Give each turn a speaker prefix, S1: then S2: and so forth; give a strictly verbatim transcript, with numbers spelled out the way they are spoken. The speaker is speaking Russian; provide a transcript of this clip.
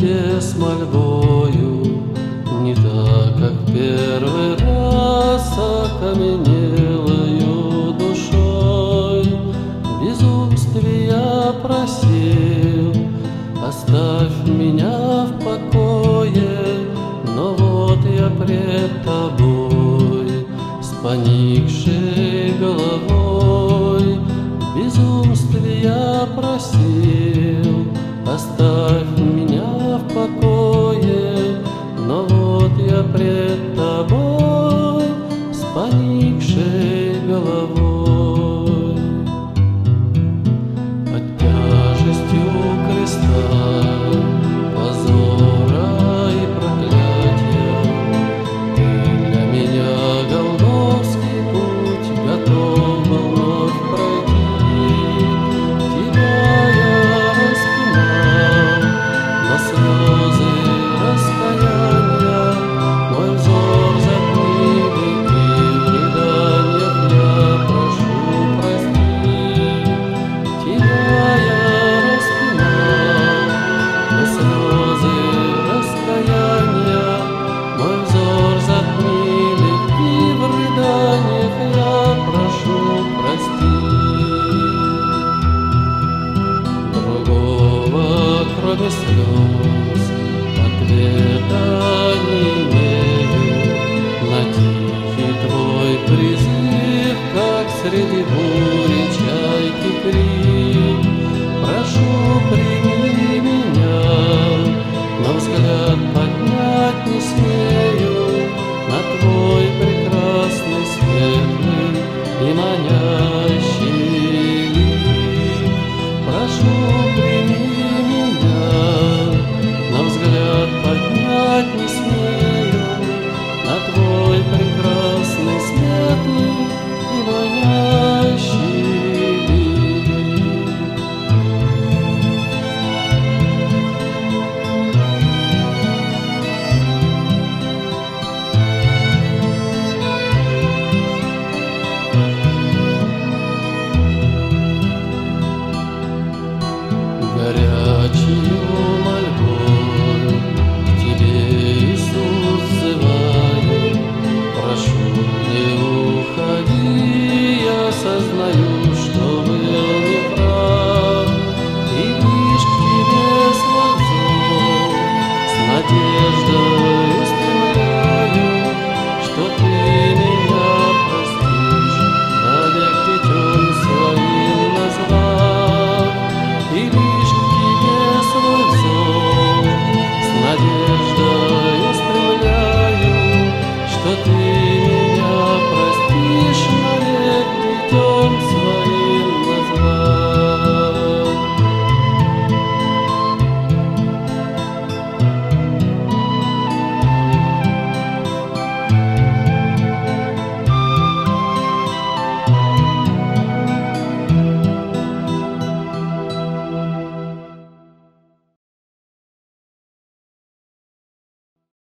S1: тебе с мольбою, не так, как первый раз, окаменелою душой. Безумствия просил, оставь меня в покое, но вот я пред тобой с поникшей головой. Безумствия просил, оставь меня в покое, но вот я пред тобой с поникшей головой. Под тяжестью креста, позора и проклятия, ты для меня голгофский путь готов был вновь пройти. Тебя я распинал, но слезы раскаяния мой взор затмили, и в рыданиях я прошу простить. Тебя я распинал, но слезы раскаяния мой взор затмили, и в рыданиях я прошу простить. Другого, кроме слез, ответа не имею на тихий твой призыв, как среди бури чайки крик. Прошу, прими меня, но взгляд поднять не смею на твой прекрасный, светлый и манящий лик. Прошу, прими меня, но взгляд поднять не смею на твой прекрасный, светлый и манящий лик. Горячую мольбой к тебе, Иисус, взываю. Прошу, не уходи, я сознаю, что был неправ, и лишь к тебе свой взор с надеждой устремляю, что ты меня простишь, навек детем своим назвав. И лишь к тебе свой взор с надеждой устремляю, что ты